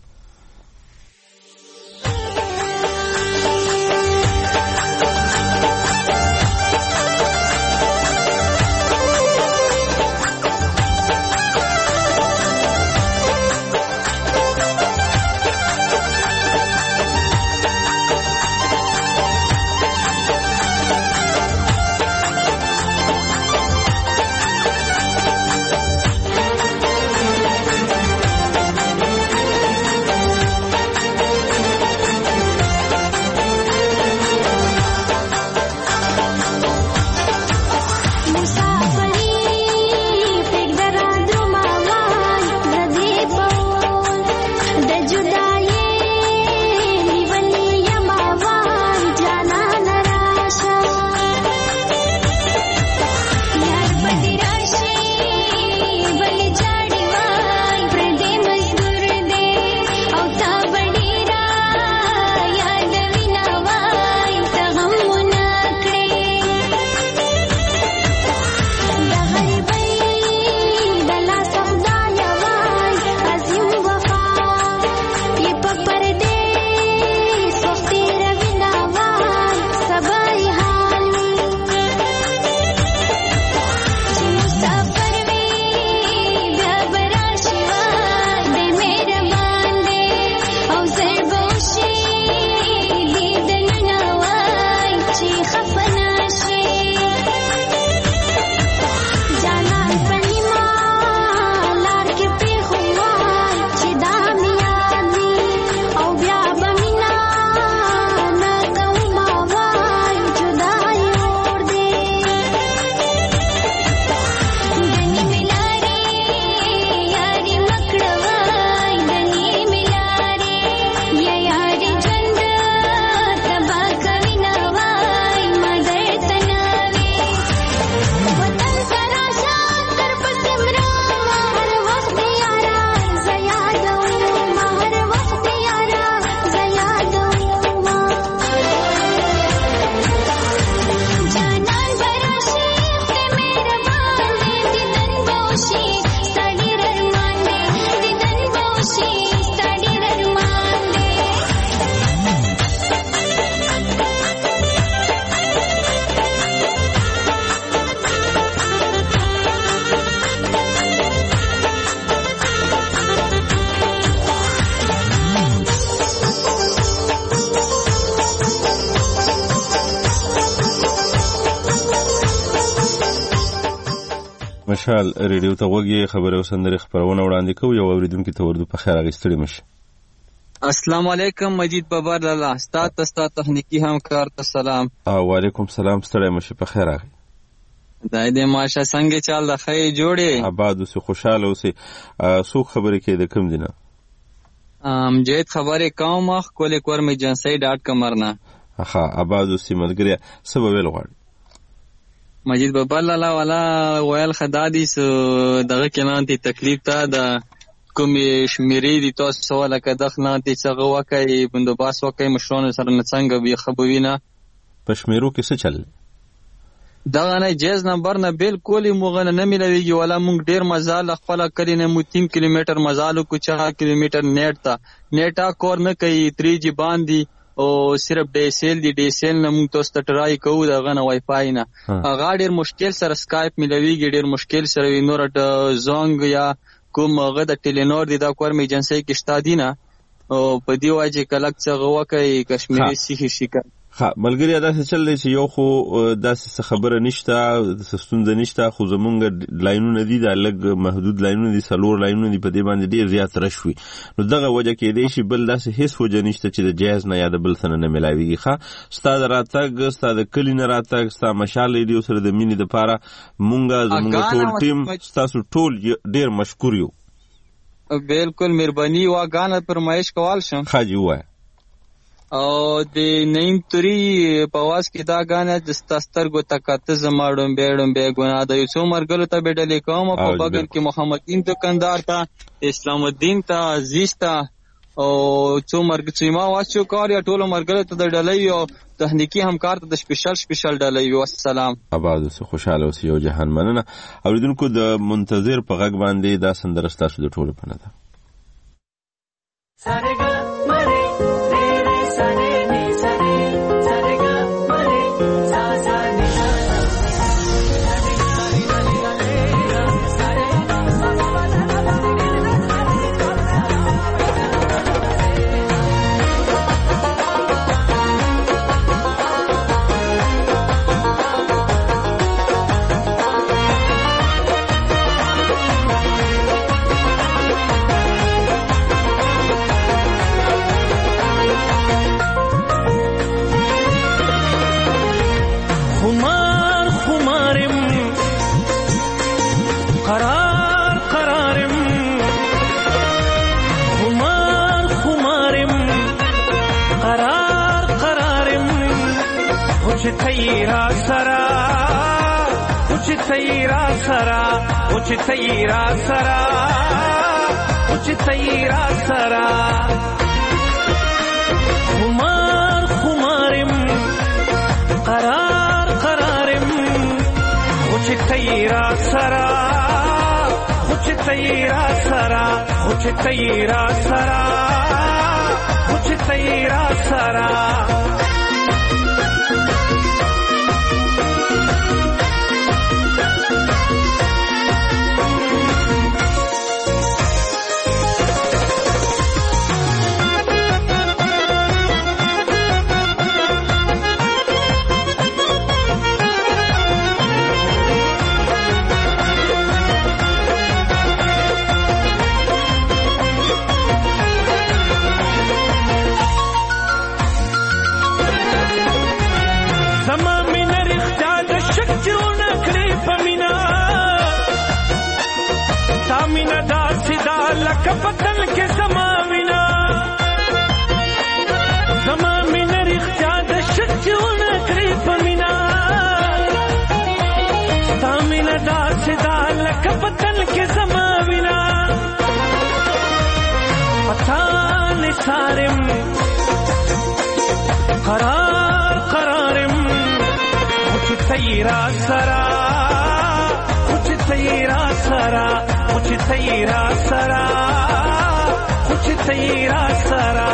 مشال ریډیو ته وګورئ، خبره او سندره خبرونه وړاندې کوي او اوریدونکو ته ورته په خیر اغستړي مشه. السلام علیکم مجید بابا لاله، استاد تاسو تخنیکی همکار ته سلام. او علیکم سلام، ستړی مشه، په خیر راغی. دای دې ماشه څنګه چال د خې جوړې آباد اوسې خوشاله اوسې. څوک خبرې کوي د کوم دینه؟ ام جید خبرې کوم مخ کولې کور می جنسي ډاټ کمر نه. اخا آباد اوسې ملګری سبب ویل غواړي. مجید بابا لاله والا ویل خدادي دغه کینانتي تکلیف ته د کومې شمیرې دي تاسو سوال کې دخنانتي څنګه وکړي بندوباس وکړي مشرانو سره نه څنګه به خبوینه په شمیرو کې څه چل دغه نه جیز نمبر نه بالکل موږ نه ملويږي ولا موږ ډیر مزال خپل کړی نه مو تین کیلومتر مزالو کو چا کیلومتر نیټ تا نیټا کور نه کوي تری جی باندې او صرف ډی سیل دی ډی سیل نه موږ تاسو ته ټرای کوو دغه نه وای فای نه هغه ډیر مشکل سره سکایپ ملويږي ډیر مشکل سره نور د زونګ یا کوم هغه د ټیلینور دی دا کور ایجنسی کې شتا دی نه او په دی واجه کلک څنګه وکي کشمیري سیخي شکر ها ملګری دا څه چل دی چې یو خو داسې خبره نشته ستونزه نشته خو زمونږ لاینونه دي د لګ محدود لاینونه دي سلور لاینونه دي په دې باندې ډیر زیات رشوي نو دغه وجه کې دی چې بل داسې هیڅ وجه نشته چې د جایز نه یا د بل څه نه ملاويږي ښه ستاد راتګ ستاد کلی نه راتګ ستا مشال دی سره د مینې د پاره مونږه زمونږ ټول ټیم تاسو ټول ډیر مشکور یو بالکل مهرباني وا غانه پرمایش کول شم خاجي وای او د نیم تری په واس کې دا غانه د ستسترګو تکاته زماړم بیړم به ګنا د یوسو مرګلو ته بیډلې کوم په بغل کې محمد دین دکاندار ته اسلام الدین ته عزیز ته او څو مرګ چې ما واسو کار یا ټولو مرګره ته د ډلې او تخنیکی همکار ته د سپیشل سپیشل ډلې او السلام آباد اوسه خوشاله اوسه یو جهان مننه. اوریدونکو د منتظر په غږ باندې دا سندره ستاسو د ټولو په نه ده. تیرا سرا کچھ تیرا سرا کچھ تیرا سرا کچھ تیرا سرا خمار خمارم قرار قرارم کچھ تیرا سرا کچھ تیرا سرا کچھ تیرا سرا کچھ تیرا سرا کپتل کے زماوینا زمامین رختاد شچون کریپ مینا تامین دا سدال کپتل کے زماوینا پتان سارم قرار قرارم کچھ تیرا سرا کچھ تیرا سرا کچھ تیرا سرا کچھ تیرا سرا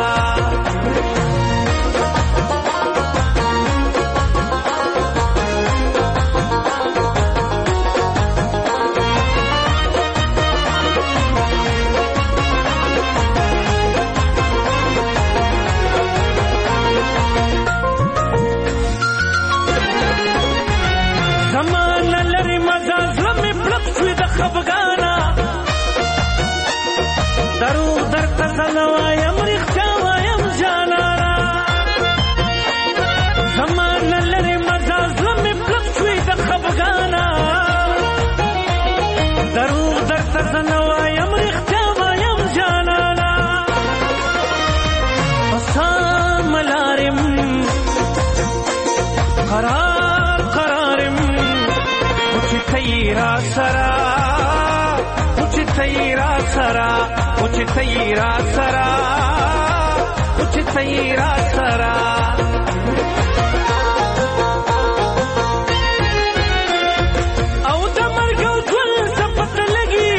زمان لری مزاز لمی پلک شوی د خفگانا درو در تزلوایم ریختا وایم جانانا زمان لری مزاز لمی پلک شوی د خفگانا درو در تزلوایم ریختا وایم جانانا پسان ملارم قرار قرارم کچھ تیرا سرا کچھ تیرا سرا کچھ تیرا سرا کچھ تیرا سرا او د مرګ او ژوند سپت لګي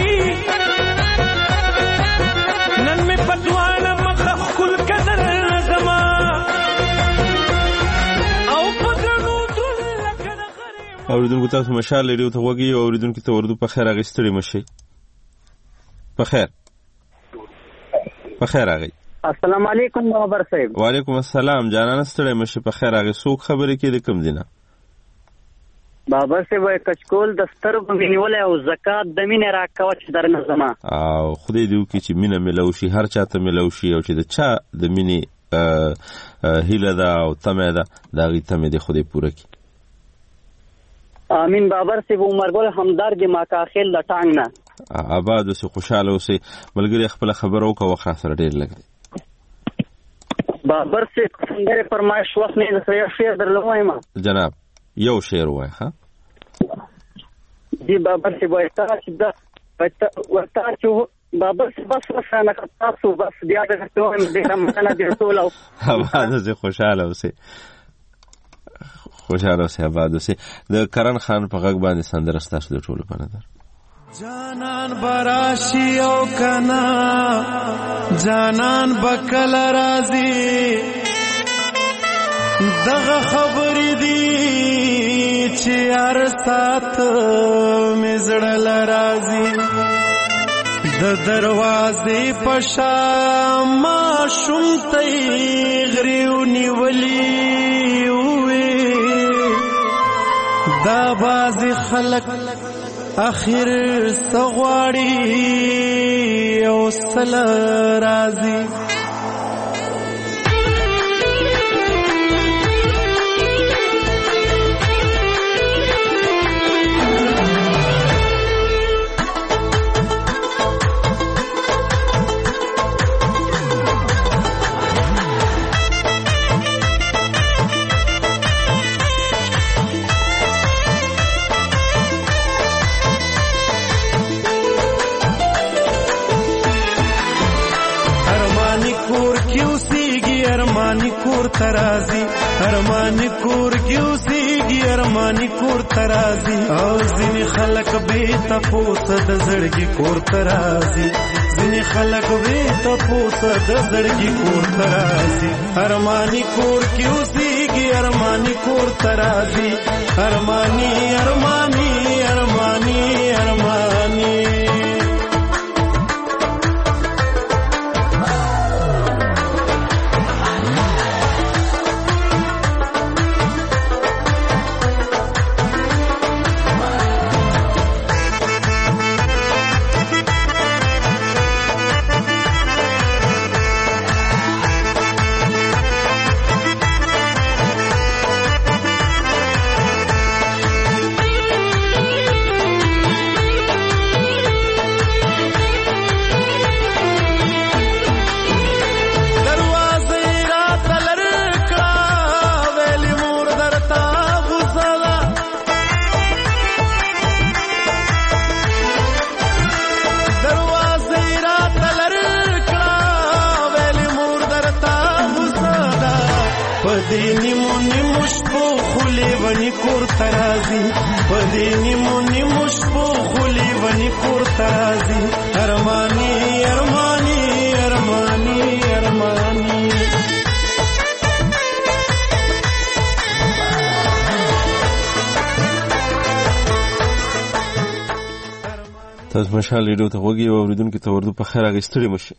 نن مې پټوانه مخ خل کدر زما او پګنو دل لکه اوریدونکو تاسو مشال لري ته وګي اوریدونکو ته وردو په خیر اغستړي مشي په خیر په خیر اغي السلام علیکم بابر صاحب. وعلیکم السلام جانانه ستړي مشي په خیر اغي څوک خبرې کې د کم دینه بابر صاحب کچکول دفتر بنیول او زکات د مینه راکوه چې در نظم او خدای دې وکړي چې مینه ملو شي هر چاته ملو شي او چې د چا د مینه هیله ده او تمه ده دا غي تمه دې خدای پوره کړي. امین بابر صاحب عمر ګل همدار د ماکاخیل لټانګ نه آباد اوسه خوشاله اوسه ملګری خپل خبر او کوه خاصه ډیر لګي بابر صاحب څنګه فرمایش وخت نه زه یو شعر درلوایم جناب یو شعر وای ها دی بابر صاحب وایي چې دا ورته چې بابا بس بس انا تاسو بس بیا د ټول د مننه د ټول او آباد اوسې خوشاله اوسې خوشاله اوسې آباد اوسې د کرن خان په غږ باندې سندره ستاسو د ټولو په نظر جانان براشي او کنا جانان بکل راضي دغه خبرې دي چې هر سات مزړل راضي د دروازې پشا ما شومتي غریو نیولي وې دا بازي خلق اخر سغواړي او سل راضي کور ترازی ارمانی کور کیوسیگی ارمانی کور ترازی او زنی خلق بیتا پوسا د زړګي کور ترازی زنی خلق بیتا پوسا د زړګي کور ترازی ارمانی کور کیوسیگی ارمانی کور ترازی ارمانی ارمانی ارمانی ارمانی تاسو مشال ریډیو ته وګورئ او اوریدونکو ته ورته په خیر اغستړي مشي.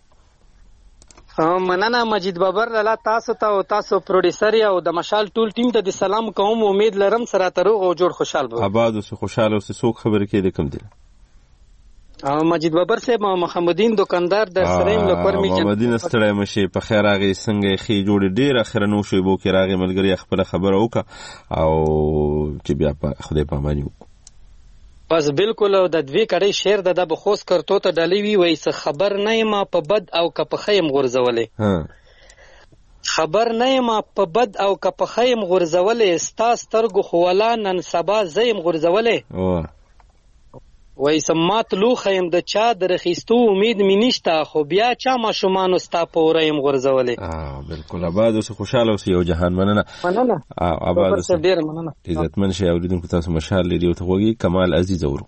مننه مجید بابر لاله تاسو ته او تاسو پروډوسر او د مشال ټول ټیم ته د سلام کوم. امید لرم سره تروغ او جوړ خوشحال به آباد اوسه خوشاله اوسه. څوک خبر کې د کم دی مجید بابر صاحب محمدین دکاندار در سریم لکور می محمدین ستړی مشي په خیر اغه څنګه خې جوړ ډیر اخر نو شی بو کې راغی ملګری خپل خبر اوکا او چې بیا په خدای پامانیو بس بالکل. او د دوی کړي شعر د د بخوس کرتو ته ډلې وی وای څه خبر نه ما په بد او که په خیم غورځولې ها خبر نه ما په بد او که په خیم غورځولې ستا سترګو خولا نن سبا زیم غورځولې او وای سمات لو خیم د چا درخستو امید می نشتا خو بیا چا ما شومان ستا پوریم غورځولې. اه بالکل آباد اوسه خوشاله اوسه یو جهان مننه مننه آباد اوسه ډیر مننه. عزتمن شي اوریدونکو تاسو مشال لري ته وګي کمال عزیز اورو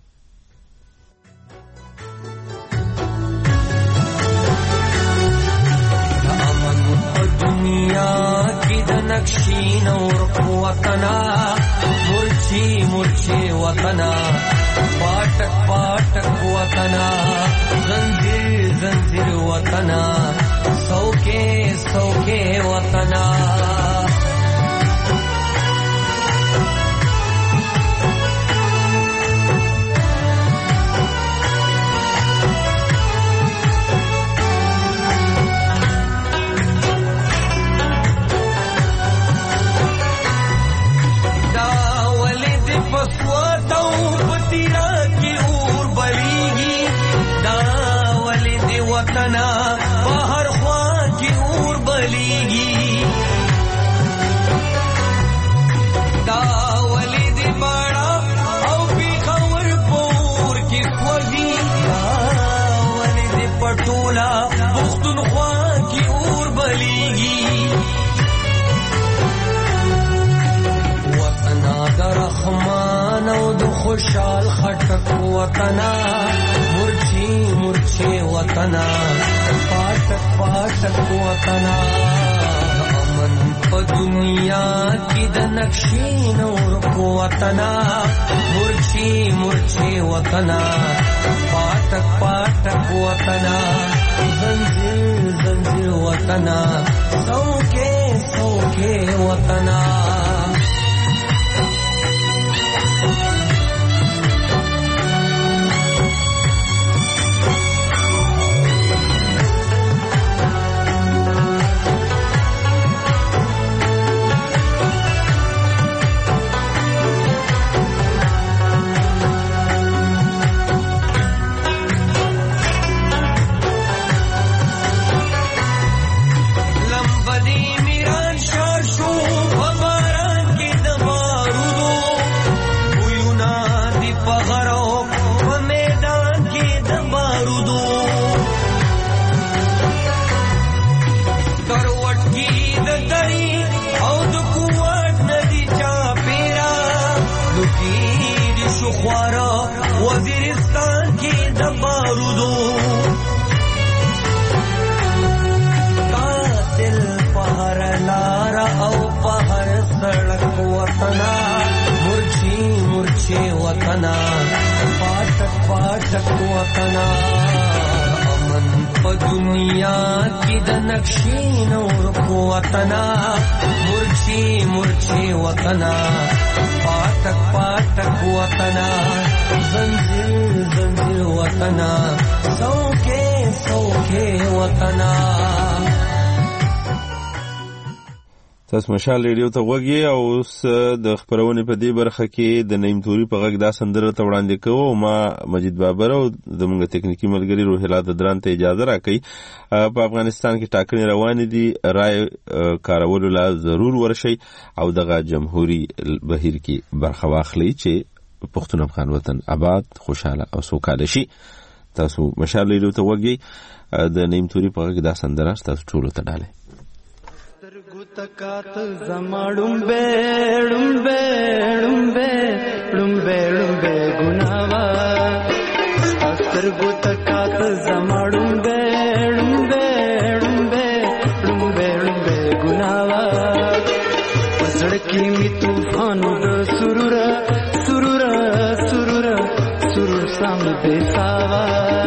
دنیا کی د نقشین اور وطنا مرچی مرچی وطنا پاٹک پاٹک وطنا زنجیر زنجیر وطنا سوکے سوکے وطنا وطنا بہر خواہ کی اور بلیگی ټولا پښتونخوا کې اور بلیږي وطنا د رحمان او د خوشحال خټک وطنا مرچی مرچی وطنا پاټک پاټک وطنا امن په دنیا کې د نقشې نور کو وطنا مرچی مرچی وطنا پاټک پاټک وطنا زنجیر زنجیر وطنا سوکے سوکے وطنا وطنا پاټک پاټک وطنا امن په دنیا کې د نقشې نور کو وطنا مرچی مرچی وطنا پاټک پاټک وطنا زنجیر زنجیر وطنا سوکے سوکے وطنا تاسو مشال ریډیو ته وګورئ او اوس د خبرونه په دې برخه کې د نیم توري په غږ دا سندره ته وړاندې کوو ما مجید بابر او زموږ تکنیکی ملګری روحلا دران ته اجازه راکړي په افغانستان کې ټاکنې روان دي رائے کارولو لا ضرور ورشي او دغه جمهوریت بهیر کې برخه واخلي چې پښتون افغان وطن آباد خوشاله او سوکاله شي تاسو مشال ریډیو ته وګورئ د نیم توري په غږ دا سندره تاسو ټول ته ډاله تکات زماړم بیړم بیړم بیړم بیړم بے ګناوا سترګو تکات زماړم بیړم بیړم بیړم بیړم بے ګناوا پسړکی می طوفان د سرور سرور سرور سرور سم دې ساوا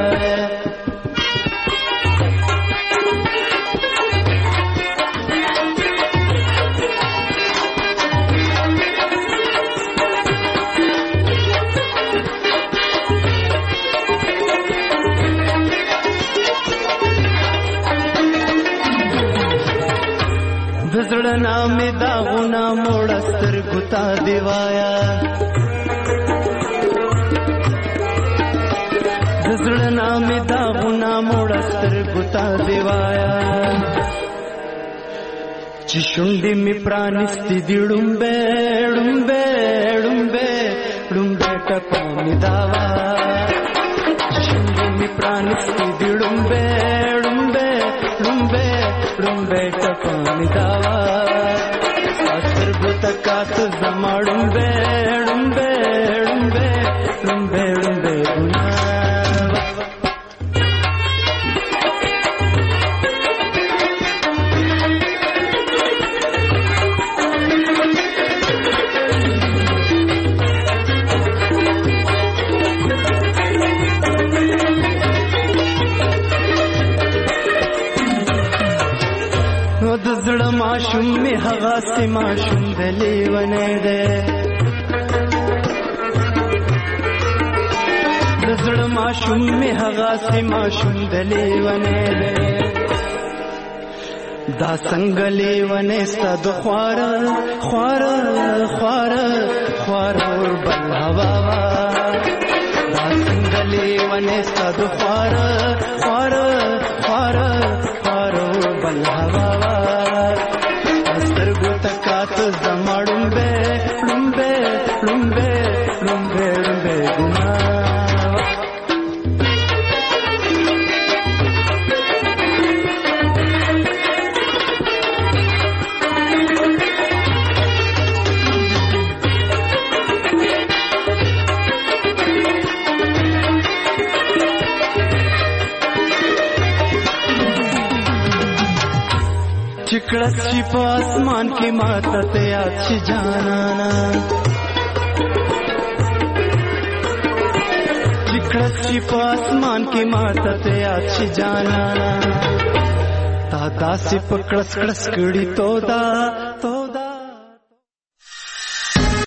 زړه مې دا غنا موړ سترګو ته دیوایا زړه مې دا غنا موړ سترګو ته دیوایا چې شونډې مې پرانستې دي ډومبه ډومبه ډومبه ډومبه ټپه مې داوا شونډې مې پرانستې دي ډومبه ډومبه ډومبه ډومبه ټپه مې داوا تکات زماړم بیړم بیړم بیړم بیړم بیګنا نو د زړه ماشوم می هغه سي ماشوم د لیونه ده د زړه ماشوم می هغه سي ماشوم د لیونه ده دا څنګه لیونه ستاد خوار خوار خوار خوار ور بل هوا دا څنګه لیونه ستاد خوار خوار خوار خوار ور بل هوا تکات زماړم به لمبه لمبه لمبه لمبه ګنا کړس چې په اسمان کې ماته ته یاد شي جانانا چې کړس چې په اسمان کې ماته ته یاد شي جانانا تا داسې په کړس کړس کړي تو دا